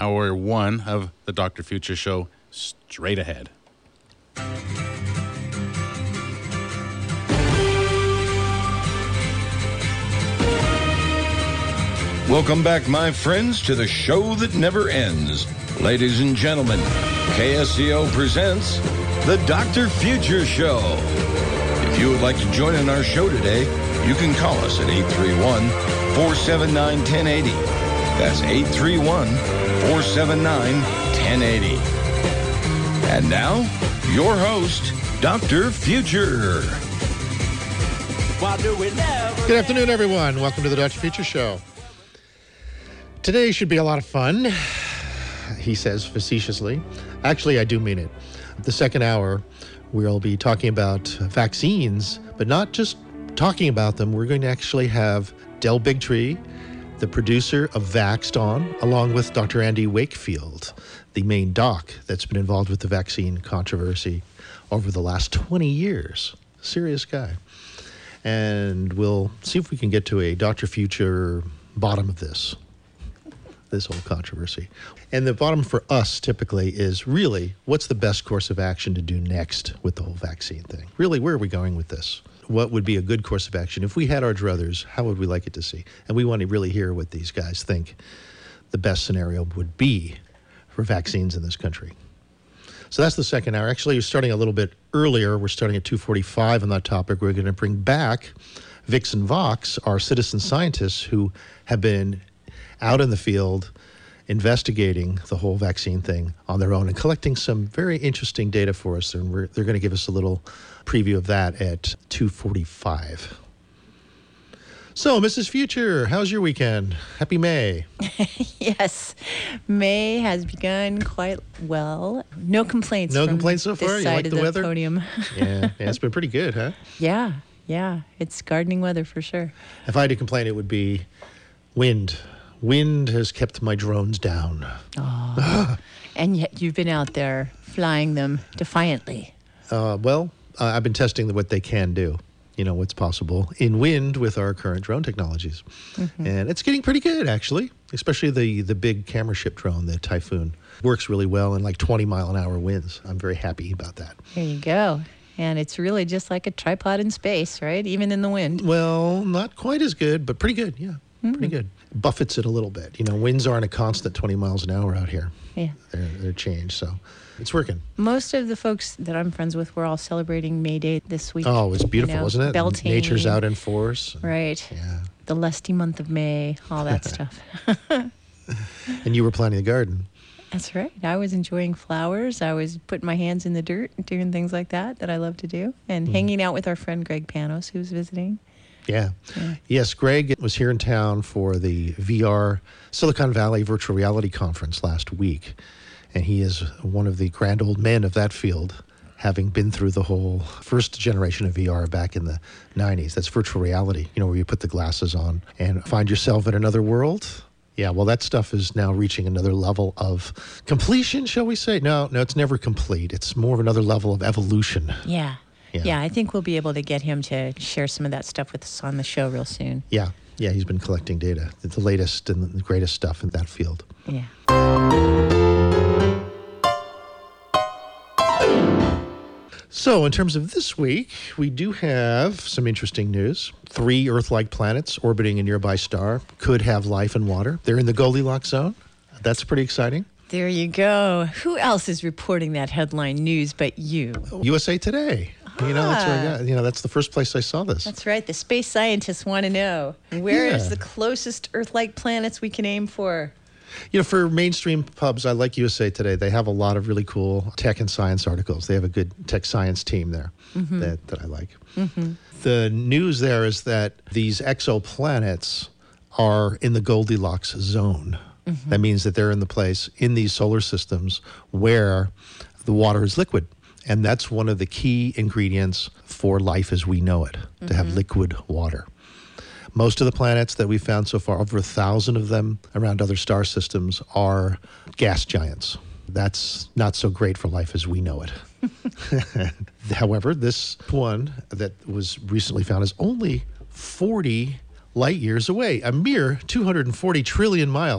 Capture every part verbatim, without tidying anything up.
hour one of the Doctor Future Show straight ahead. Welcome back, my friends, to the show that never ends. Ladies and gentlemen, K S C O presents the Doctor Future Show. If you would like to join in our show today, you can call us at eight three one, four seven nine, one zero eight zero. That's eight three one, four seven nine, one zero eight zero. And now, your host, Doctor Future. Good afternoon, everyone. Welcome to the Doctor Future Show. Today should be a lot of fun, he says facetiously. Actually, I do mean it. The second hour, we'll be talking about vaccines, but not just talking about them. We're going to actually have Del Bigtree, the producer of Vaxxed, on, along with Doctor Andy Wakefield, the main doc that's been involved with the vaccine controversy over the last twenty years. Serious guy. And we'll see if we can get to a Doctor Future bottom of this. This whole controversy. And the bottom for us typically is really, what's the best course of action to do next with the whole vaccine thing? Really, where are we going with this? What would be a good course of action? If we had our druthers, how would we like it to see? And we want to really hear what these guys think the best scenario would be for vaccines in this country. So that's the second hour. Actually, we're starting a little bit earlier. We're starting at two forty-five on that topic. We're going to bring back Vixen Vox, our citizen scientists who have been out in the field investigating the whole vaccine thing on their own and collecting some very interesting data for us. And we're, they're going to give us a little preview of that at two forty-five. So, Missus Future, how's your weekend? Happy May. Yes, May has begun quite well. No complaints. No from complaints so far? This You side like of the the weather? Podium. yeah, yeah, it's been pretty good, huh? Yeah, yeah. It's gardening weather for sure. If I had to complain, it would be wind. Wind has kept my drones down. Oh, and yet you've been out there flying them defiantly. Uh, well, uh, I've been testing what they can do. You know, what's possible in wind with our current drone technologies. Mm-hmm. And it's getting pretty good, actually, especially the, the big camera ship drone, the Typhoon. Works really well in like twenty mile an hour winds. I'm very happy about that. There you go. And it's really just like a tripod in space, right? Even in the wind. Well, not quite as good, but pretty good, yeah. Mm-hmm. Pretty good. Buffets it a little bit. You know, winds aren't a constant twenty miles an hour out here. Yeah. They're, they're changed, so it's working. Most of the folks that I'm friends with were all celebrating May Day this week. Oh, it's beautiful, you know, wasn't it? Beltane. Nature's out in force. Right. Yeah. The lusty month of May, all that stuff. And you were planting the garden. That's right. I was enjoying flowers. I was putting my hands in the dirt, doing things like that that I love to do, and mm. hanging out with our friend Greg Panos, who was visiting. Yeah. yeah. Yes, Greg was here in town for the V R Silicon Valley Virtual Reality Conference last week. And he is one of the grand old men of that field, having been through the whole first generation of V R back in the nineties. That's virtual reality, you know, where you put the glasses on and find yourself in another world. Yeah, well, that stuff is now reaching another level of completion, shall we say? No, no, it's never complete. It's more of another level of evolution. Yeah. Yeah. yeah, I think we'll be able to get him to share some of that stuff with us on the show real soon. Yeah, yeah, he's been collecting data, the latest and the greatest stuff in that field. Yeah. So in terms of this week, we do have some interesting news. Three Earth-like planets orbiting a nearby star could have life and water. They're in the Goldilocks zone. That's pretty exciting. There you go. Who else is reporting that headline news but you? U S A Today. You know, that's where I got, you know, that's the first place I saw this. That's right. The space scientists want to know, where Yeah. is the closest Earth-like planets we can aim for? You know, for mainstream pubs, I like U S A Today. They have a lot of really cool tech and science articles. They have a good tech science team there mm-hmm. that, that I like. Mm-hmm. The news there is that these exoplanets are in the Goldilocks zone. Mm-hmm. That means that they're in the place in these solar systems where the water is liquid. And that's one of the key ingredients for life as we know it, mm-hmm. to have liquid water. Most of the planets that we've found so far, over a thousand of them around other star systems, are gas giants. That's not so great for life as we know it. However, this one that was recently found is only forty light years away, a mere two hundred forty trillion miles.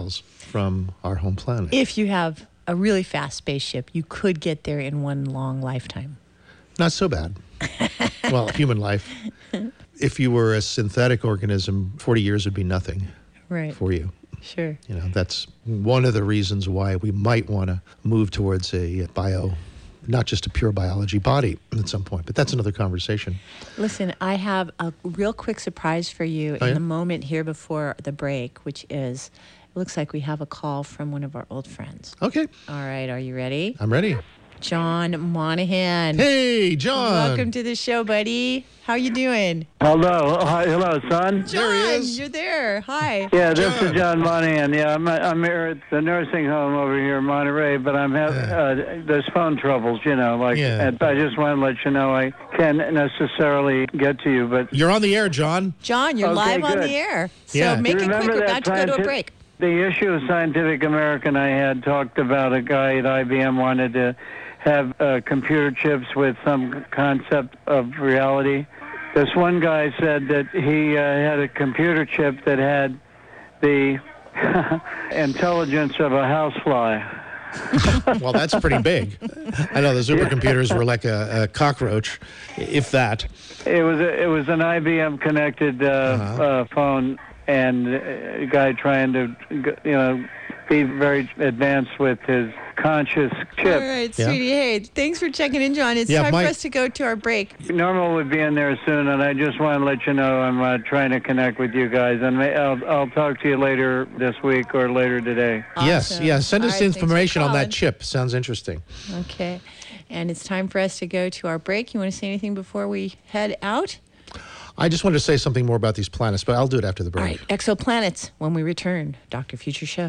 from our home planet. If you have a really fast spaceship, you could get there in one long lifetime. Not so bad. Well, human life. If you were a synthetic organism, forty years would be nothing Right. for you. Sure. You know, that's one of the reasons why we might want to move towards a bio, not just a pure biology body at some point. But that's another conversation. Listen, I have a real quick surprise for you Oh, in yeah? the moment here before the break, which is, it looks like we have a call from one of our old friends. Okay, All right, are you ready? I'm ready. John Monahan. Hey, John. Welcome to the show, buddy. How you doing? Hello, hi, hello, son. John, There he is. you're there. Hi. Yeah, this John. is John Monahan. Yeah, I'm I'm here at the nursing home over here in Monterey, but I'm having uh, there's phone troubles, you know. Like, Yeah. and I just want to let you know I can't necessarily get to you, but You're on the air, John. John, you're Okay, live on good. the air. So Yeah. make You it quick. remember We're that about to go to a scientific- break. the issue of Scientific American I had talked about a guy at I B M wanted to have uh, computer chips with some concept of reality. This one guy said that he uh, had a computer chip that had the intelligence of a housefly. Well, that's pretty big. I know the supercomputers were like a, a cockroach, if that. It was a, it was an I B M connected uh, Uh-huh. uh, phone, and a guy trying to you know be very advanced with his conscious chip. All right, Yeah. sweetie. Hey, thanks for checking in, John. It's Yeah, time my- for us to go to our break. Normal would be in there soon, and I just want to let you know I'm uh, trying to connect with you guys, and may, I'll, I'll talk to you later this week or later today. Yes, Awesome. yeah. Send All us right, thanks for information on that calling. chip. Sounds interesting. Okay. And it's time for us to go to our break. You want to say anything before we head out? I just wanted to say something more about these planets, but I'll do it after the break. All right, exoplanets when we return. Doctor Future Show.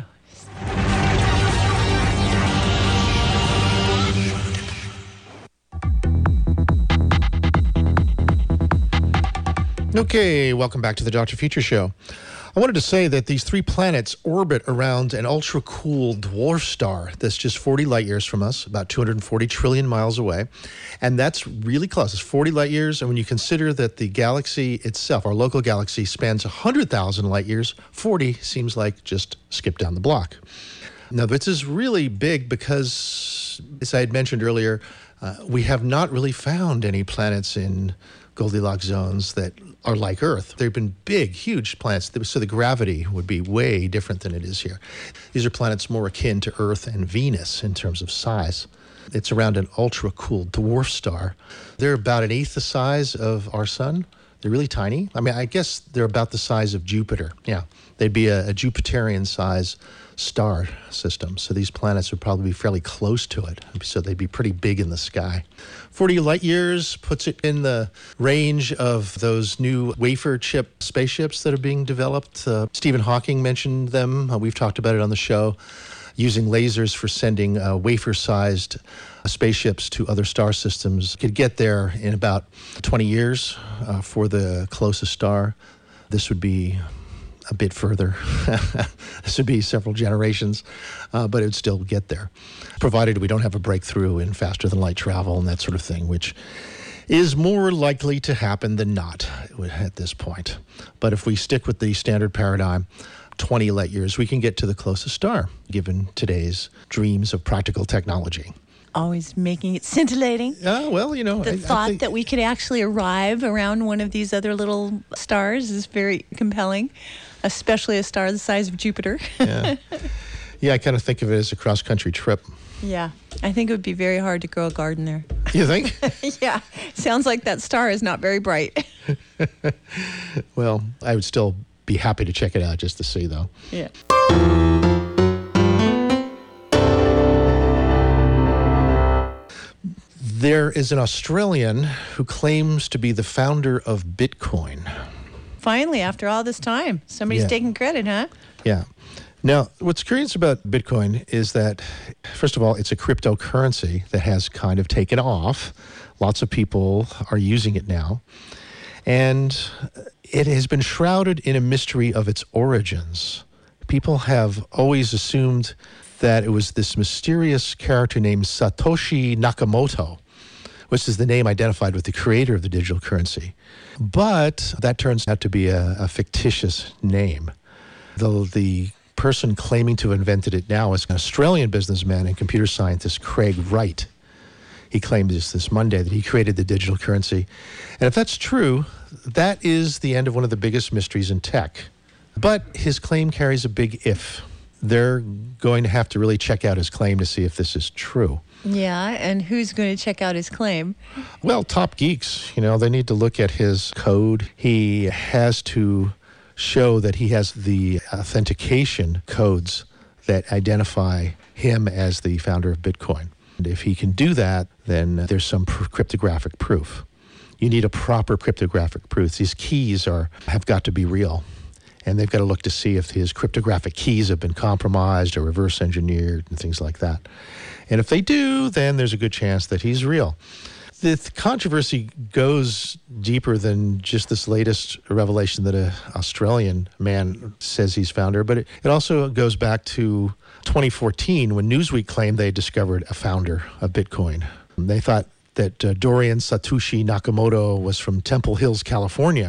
Okay, welcome back to the Doctor Future Show. I wanted to say that these three planets orbit around an ultra-cool dwarf star that's just forty light years from us, about two hundred forty trillion miles away. And that's really close. It's forty light years. And when you consider that the galaxy itself, our local galaxy, spans one hundred thousand light years, forty seems like just skip down the block. Now, this is really big because, as I had mentioned earlier, uh, we have not really found any planets in Goldilocks zones that are like Earth. They've been big, huge planets, so the gravity would be way different than it is here. These are planets more akin to Earth and Venus in terms of size. It's around an ultra-cool dwarf star. They're about an eighth the size of our sun. They're really tiny. I mean, I guess they're about the size of Jupiter. Yeah, they'd be a, a Jupiterian-size star system. So these planets would probably be fairly close to it. So they'd be pretty big in the sky. forty light years puts it in the range of those new wafer chip spaceships that are being developed. Uh, Stephen Hawking mentioned them. Uh, we've talked about it on the show, using lasers for sending uh, wafer-sized uh, spaceships to other star systems. Could get there in about twenty years uh, for the closest star. This would be a bit further. This would be several generations, uh, but it would still get there, provided we don't have a breakthrough in faster than light travel and that sort of thing, which is more likely to happen than not at this point. But if we stick with the standard paradigm, twenty light years, we can get to the closest star, given today's dreams of practical technology. Always making it scintillating. Uh, well, you know, The I, I thought think- that we could actually arrive around one of these other little stars is very compelling, especially a star the size of Jupiter. yeah, yeah, I kind of think of it as a cross-country trip. Yeah, I think it would be very hard to grow a garden there. You think? Yeah, sounds like that star is not very bright. Well, I would still be happy to check it out just to see, though. Yeah. There is an Australian who claims to be the founder of Bitcoin. Finally, after all this time, somebody's Yeah. taking credit, huh? Yeah. Now, what's curious about Bitcoin is that, first of all, it's a cryptocurrency that has kind of taken off. Lots of people are using it now. And it has been shrouded in a mystery of its origins. People have always assumed that it was this mysterious character named Satoshi Nakamoto, which is the name identified with the creator of the digital currency. But that turns out to be a, a fictitious name. The, the person claiming to have invented it now is an Australian businessman and computer scientist Craig Wright. He claimed this this Monday that he created the digital currency. And if that's true, that is the end of one of the biggest mysteries in tech. But his claim carries a big if. They're going to have to really check out his claim to see if this is true. Yeah, and who's going to check out his claim? Well, top geeks, you know, they need to look at his code. He has to show that he has the authentication codes that identify him as the founder of Bitcoin. And if he can do that, then there's some pr- cryptographic proof. You need a proper cryptographic proof. These keys are have got to be real. And they've got to look to see if his cryptographic keys have been compromised or reverse engineered and things like that. And if they do, then there's a good chance that he's real. The th- controversy goes deeper than just this latest revelation that an Australian man says he's founder, but it, it also goes back to twenty fourteen when Newsweek claimed they discovered a founder of Bitcoin. They thought that uh, Dorian Satoshi Nakamoto was from Temple Hills, California.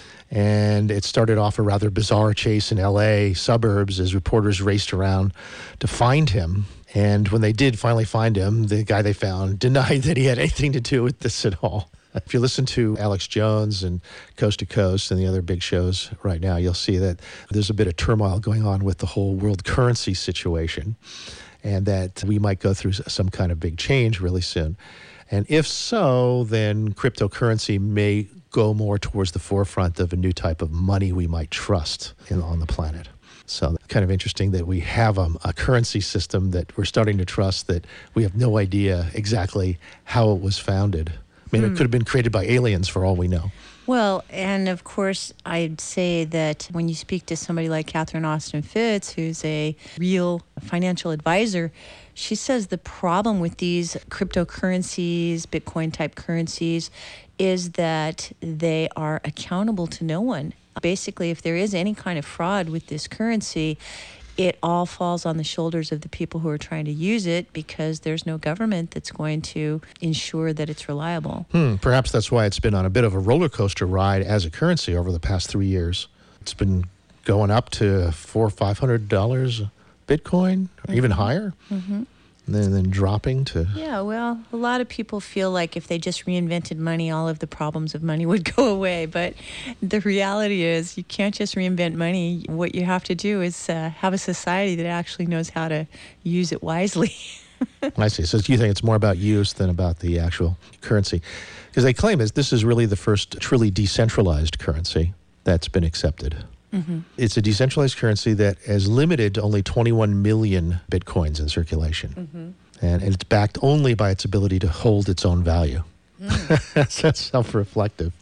And it started off a rather bizarre chase in L A suburbs as reporters raced around to find him. And when they did finally find him, the guy they found denied that he had anything to do with this at all. If you listen to Alex Jones and Coast to Coast and the other big shows right now, you'll see that there's a bit of turmoil going on with the whole world currency situation and that we might go through some kind of big change really soon. And if so, then cryptocurrency may go more towards the forefront of a new type of money we might trust in, on the planet. So kind of interesting that we have a, a currency system that we're starting to trust that we have no idea exactly how it was founded. I mean, mm. it could have been created by aliens for all we know. Well, and of course, I'd say that when you speak to somebody like Catherine Austin Fitts, who's a real financial advisor, she says the problem with these cryptocurrencies, Bitcoin-type currencies, is that they are accountable to no one. Basically, if there is any kind of fraud with this currency, it all falls on the shoulders of the people who are trying to use it because there's no government that's going to ensure that it's reliable. Hmm, perhaps that's why it's been on a bit of a roller coaster ride as a currency over the past three years. It's been going up to four or five hundred dollars Bitcoin, or mm-hmm. even higher. Mm-hmm. And then, then dropping to... Yeah, well, a lot of people feel like if they just reinvented money, all of the problems of money would go away. But the reality is you can't just reinvent money. What you have to do is uh, have a society that actually knows how to use it wisely. I see. So you think it's more about use than about the actual currency? Because they claim is this is really the first truly decentralized currency that's been accepted. Mm-hmm. It's a decentralized currency that is limited to only twenty-one million Bitcoins in circulation. Mm-hmm. And, and it's backed only by its ability to hold its own value. Mm. That's self-reflective.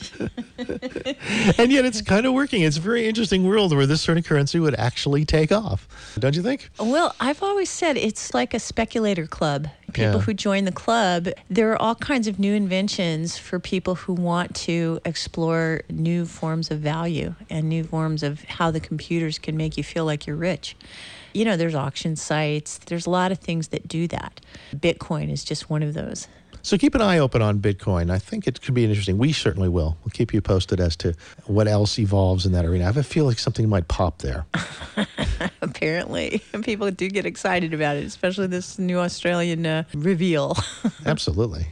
And yet it's kind of working. It's a very interesting world where this sort of currency would actually take off. Don't you think? Well, I've always said it's like a speculator club. People Yeah. who join the club, there are all kinds of new inventions for people who want to explore new forms of value and new forms of how the computers can make you feel like you're rich. You know, there's auction sites. There's a lot of things that do that. Bitcoin is just one of those. So keep an eye open on Bitcoin. I think it could be interesting. We certainly will. We'll keep you posted as to what else evolves in that arena. I have a feel like something might pop there. Apparently. People do get excited about it, especially this new Australian uh, reveal. Absolutely.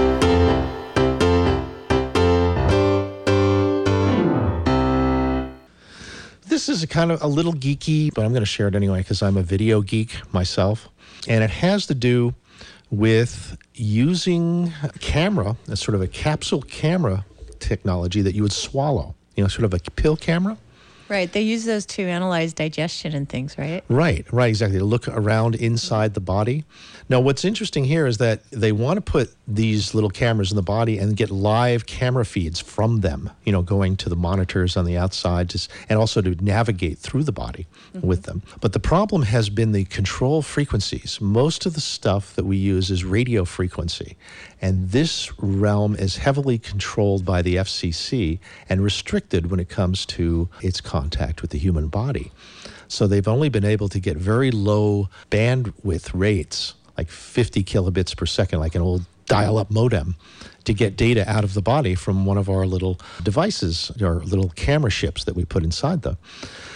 This is a kind of a little geeky, but I'm going to share it anyway because I'm a video geek myself. And it has to do with using a camera, a sort of a capsule camera technology that you would swallow, you know, sort of a pill camera. Right. They use those to analyze digestion and things, right? Right, right, exactly. To look around inside the body. Now, what's interesting here is that they want to put these little cameras in the body and get live camera feeds from them, you know, going to the monitors on the outside just, and also to navigate through the body mm-hmm. with them. But the problem has been the control frequencies. Most of the stuff that we use is radio frequency. And this realm is heavily controlled by the F C C and restricted when it comes to its contact with the human body. So they've only been able to get very low bandwidth rates, like fifty kilobits per second, like an old dial-up modem, to get data out of the body from one of our little devices, our little camera ships that we put inside them.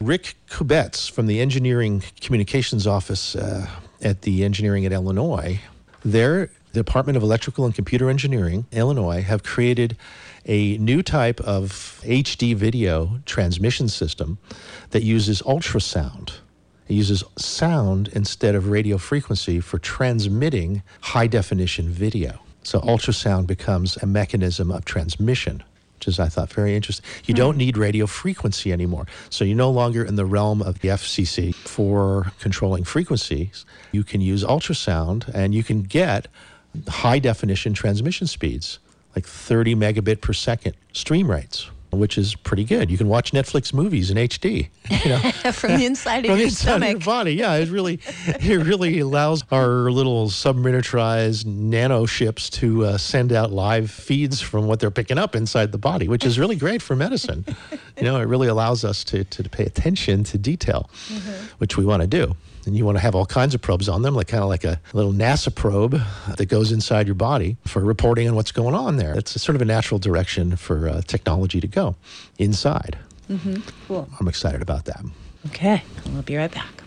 Rick Kubetz from the Engineering Communications Office uh, at the Engineering at Illinois, their Department of Electrical and Computer Engineering, Illinois, have created a new type of H D video transmission system that uses ultrasound. It uses sound instead of radio frequency for transmitting high-definition video. So ultrasound becomes a mechanism of transmission, which is, I thought, very interesting. You don't need radio frequency anymore. So you're no longer in the realm of the F C C for controlling frequencies. You can use ultrasound, and you can get high-definition transmission speeds, like thirty megabit per second stream rates, which is pretty good. You can watch Netflix movies in H D. You know? From the inside of From your the inside stomach. of your body, yeah. It really, it really allows our little subminiaturized nano ships to uh, send out live feeds from what they're picking up inside the body, which is really great for medicine. You know, it really allows us to, to pay attention to detail, mm-hmm. which we want to do. And you want to have all kinds of probes on them, like kind of like a little NASA probe that goes inside your body for reporting on what's going on there. It's a sort of a natural direction for uh, technology to go inside. Mm-hmm. Cool. I'm excited about that. Okay, we'll be right back.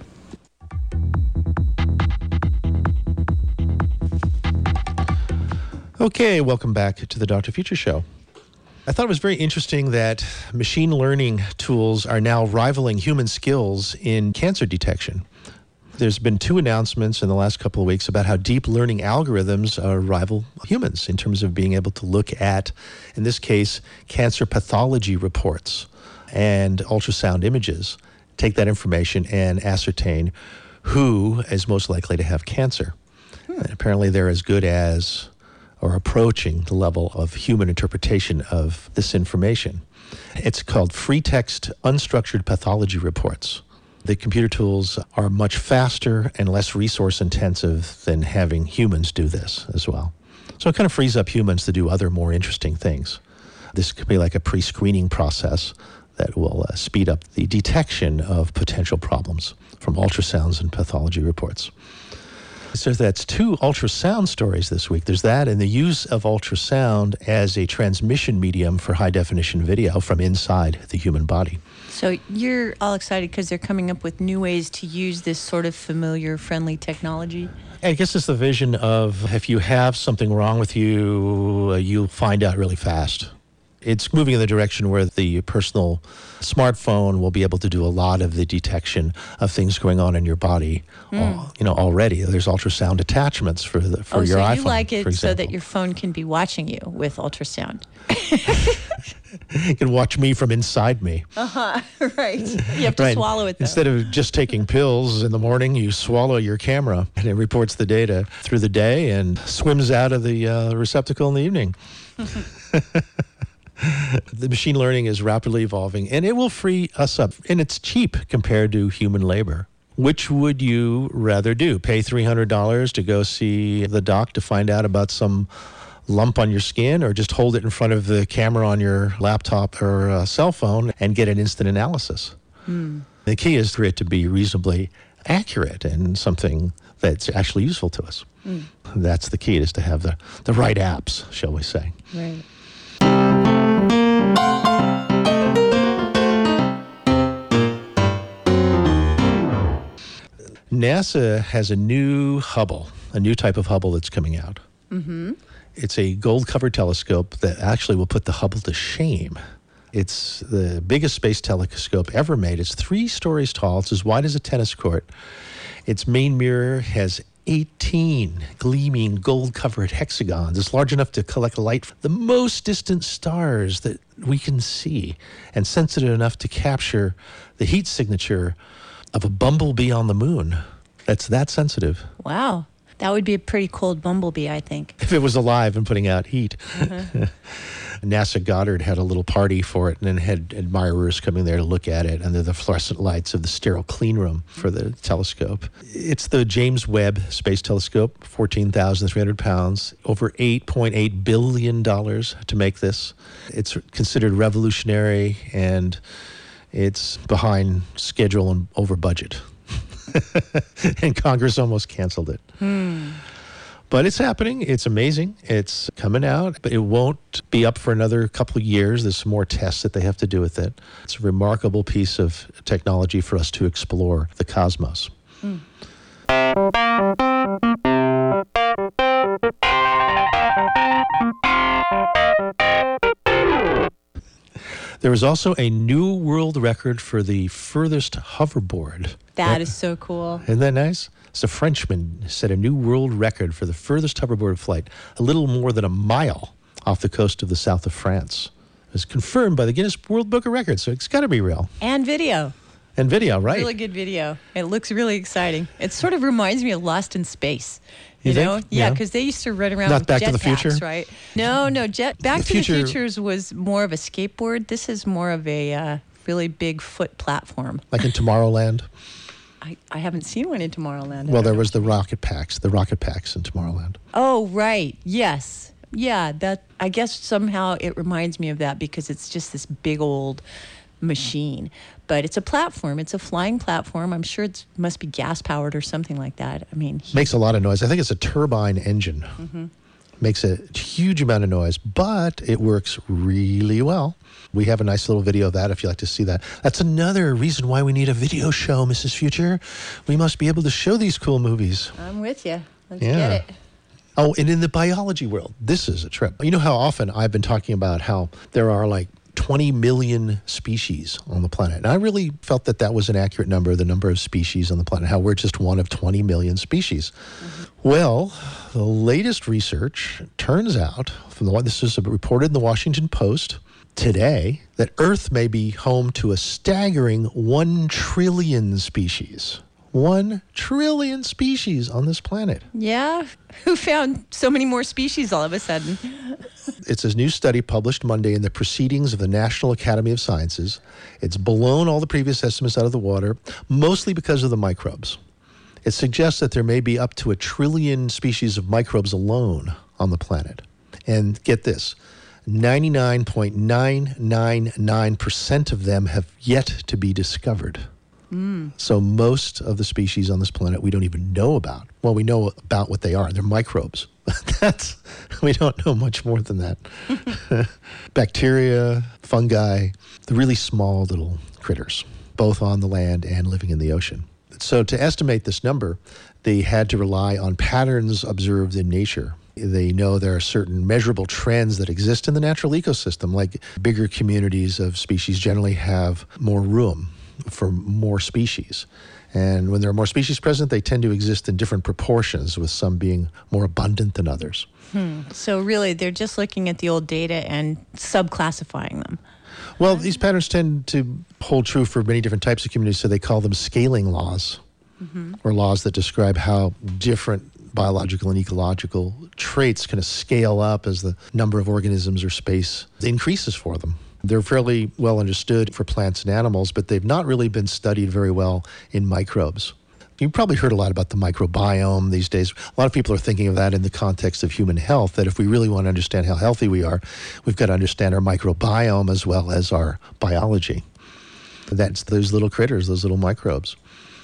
Okay, welcome back to the Doctor Future Show. I thought it was very interesting that machine learning tools are now rivaling human skills in cancer detection. There's been two announcements in the last couple of weeks about how deep learning algorithms uh, rival humans in terms of being able to look at, in this case, cancer pathology reports and ultrasound images, take that information and ascertain who is most likely to have cancer. Hmm. And apparently they're as good as or approaching the level of human interpretation of this information. It's called free text unstructured pathology reports. The computer tools are much faster and less resource intensive than having humans do this as well. So it kind of frees up humans to do other more interesting things. This could be like a pre-screening process that will uh, speed up the detection of potential problems from ultrasounds and pathology reports. So that's two ultrasound stories this week. There's that and the use of ultrasound as a transmission medium for high-definition video from inside the human body. So you're all excited because they're coming up with new ways to use this sort of familiar, friendly technology? I guess it's the vision of if you have something wrong with you, uh, you'll find out really fast. It's moving in the direction where the personal smartphone will be able to do a lot of the detection of things going on in your body. Mm. Uh, you know, already there's ultrasound attachments for the, for oh, your so iPhone. you like it for example. so that your phone can be watching you with ultrasound. You can watch me from inside me. Uh-huh, right. You have to right. swallow it, though. Instead of just taking pills in the morning, you swallow your camera, and it reports the data through the day and swims out of the uh, receptacle in the evening. The machine learning is rapidly evolving, and it will free us up, and it's cheap compared to human labor. Which would you rather do? Pay three hundred dollars to go see the doc to find out about some lump on your skin, or just hold it in front of the camera on your laptop or uh, cell phone and get an instant analysis? Hmm. The key is for it to be reasonably accurate and something that's actually useful to us. Hmm. That's the key, is to have the, the right apps, shall we say. Right. NASA has a new Hubble, a new type of Hubble that's coming out. Mm-hmm. It's a gold-covered telescope that actually will put the Hubble to shame. It's the biggest space telescope ever made. It's three stories tall. It's as wide as a tennis court. Its main mirror has eighteen gleaming gold-covered hexagons. It's large enough to collect light from the most distant stars that we can see, and sensitive enough to capture the heat signature of a bumblebee on the moon. That's that sensitive. Wow. That would be a pretty cold bumblebee, I think. If it was alive and putting out heat. Uh-huh. NASA Goddard had a little party for it, and then had admirers coming there to look at it under the fluorescent lights of the sterile clean room for the telescope. It's the James Webb Space Telescope, fourteen thousand three hundred pounds, over eight point eight billion dollars to make this. It's considered revolutionary, and it's behind schedule and over budget. And Congress almost canceled it. Hmm. But it's happening. It's amazing. It's coming out, but it won't be up for another couple of years. There's some more tests that they have to do with it. It's a remarkable piece of technology for us to explore the cosmos. Mm. There was also a new world record for the furthest hoverboard. That is so cool. Isn't that nice? So a Frenchman set a new world record for the furthest hoverboard flight, a little more than a mile off the coast of the south of France. It was confirmed by the Guinness World Book of Records, so it's got to be real. And video. And video, right. Really good video. It looks really exciting. It sort of reminds me of Lost in Space. You, you know? think? Yeah, because yeah. they used to run around Not with Back jet to the packs, Future? right? No, no. Jet Back the to future... the Futures was more of a skateboard. This is more of a uh, really big foot platform. Like in Tomorrowland? I, I haven't seen one in Tomorrowland. Well, there was the rocket packs, the rocket packs in Tomorrowland. Oh, right. Yes. Yeah, that. I guess somehow it reminds me of that because it's just this big old machine. But it's a platform. It's a flying platform. I'm sure it must be gas-powered or something like that. I mean... Makes a lot of noise. I think it's a turbine engine. Mm-hmm. Makes a huge amount of noise, but it works really well. We have a nice little video of that if you'd like to see that. That's another reason why we need a video show, Missus Future. We must be able to show these cool movies. I'm with you. Let's yeah. get it. Oh, and in the biology world, this is a trip. You know how often I've been talking about how there are like twenty million species on the planet. And I really felt that that was an accurate number, the number of species on the planet, how we're just one of twenty million species. Mm-hmm. Well, the latest research turns out, from the one this is reported in the Washington Post today, that Earth may be home to a staggering one trillion species. One trillion species on this planet. Yeah. Who found so many more species all of a sudden? It's a new study published Monday in the Proceedings of the National Academy of Sciences. It's blown all the previous estimates out of the water, mostly because of the microbes. It suggests that there may be up to a trillion species of microbes alone on the planet. And get this, ninety-nine point nine nine nine percent of them have yet to be discovered. Mm. So most of the species on this planet we don't even know about. Well, we know about what they are. They're microbes. That's we don't know much more than that. Bacteria, fungi, the really small little critters, both on the land and living in the ocean. So to estimate this number, they had to rely on patterns observed in nature. They know there are certain measurable trends that exist in the natural ecosystem, like bigger communities of species generally have more room for more species. And when there are more species present, they tend to exist in different proportions, with some being more abundant than others. Hmm. So really, they're just looking at the old data and subclassifying them. Well, these patterns tend to hold true for many different types of communities, so they call them scaling laws, mm-hmm. or laws that describe how different biological and ecological traits kind of scale up as the number of organisms or space increases for them. They're fairly well understood for plants and animals, but they've not really been studied very well in microbes. You've probably heard a lot about the microbiome these days. A lot of people are thinking of that in the context of human health, that if we really want to understand how healthy we are, we've got to understand our microbiome as well as our biology. That's those little critters, those little microbes.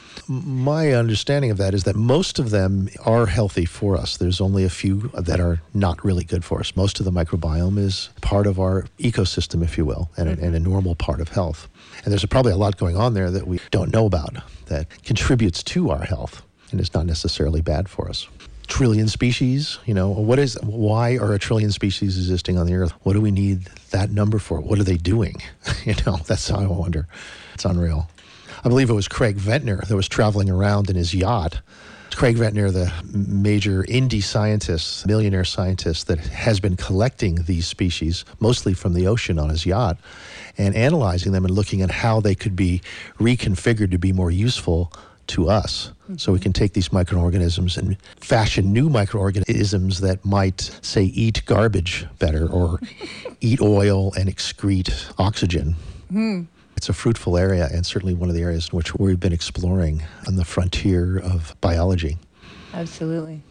My understanding of that is that most of them are healthy for us. There's only a few that are not really good for us. Most of the microbiome is part of our ecosystem, if you will, and a, and a normal part of health. And there's probably a lot going on there that we don't know about that contributes to our health and is not necessarily bad for us. Trillion species, you know, what is, why are a trillion species existing on the Earth? What do we need that number for? What are they doing? You know, that's how I wonder. It's unreal. I believe it was Craig Ventnor that was traveling around in his yacht. Craig Ventnor, the major indie scientist, millionaire scientist that has been collecting these species, mostly from the ocean on his yacht, and analyzing them and looking at how they could be reconfigured to be more useful to us. Mm-hmm. So we can take these microorganisms and fashion new microorganisms that might, say, eat garbage better or eat oil and excrete oxygen. Mm. It's a fruitful area, and certainly one of the areas in which we've been exploring on the frontier of biology. Absolutely.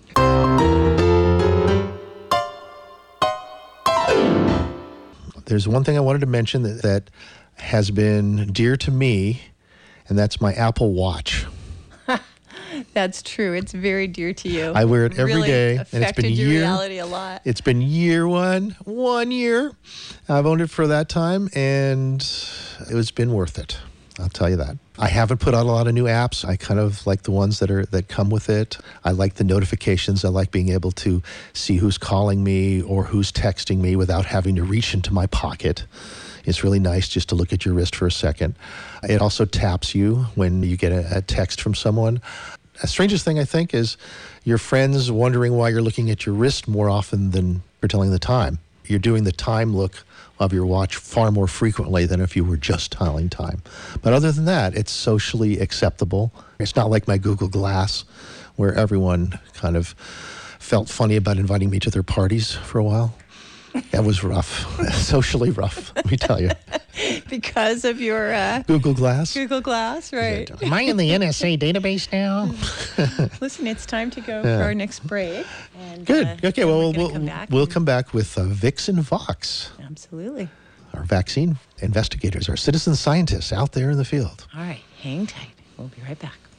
There's one thing I wanted to mention that, that has been dear to me, and that's my Apple Watch. That's true. It's very dear to you. I wear it every really day, and it's affected been your year- reality a lot. It's been year one, one year. I've owned it for that time, and it's been worth it. I'll tell you that. I haven't put out a lot of new apps. I kind of like the ones that are that come with it. I like the notifications. I like being able to see who's calling me or who's texting me without having to reach into my pocket. It's really nice just to look at your wrist for a second. It also taps you when you get a, a text from someone. The strangest thing, I think, is your friends wondering why you're looking at your wrist more often than you're telling the time. You're doing the time look of your watch far more frequently than if you were just telling time. But other than that, it's socially acceptable. It's not like my Google Glass, where everyone kind of felt funny about inviting me to their parties for a while. That was rough, socially rough, let me tell you. Because of your uh, Google Glass. Google Glass, right? Am I in the N S A database now? Listen, it's time to go Yeah. for our next break. And, Good. uh, Okay, then well, we're gonna we'll, come back we'll and- come back with uh, Vixen Vox, Absolutely. our vaccine investigators, our citizen scientists out there in the field. All right, hang tight. We'll be right back.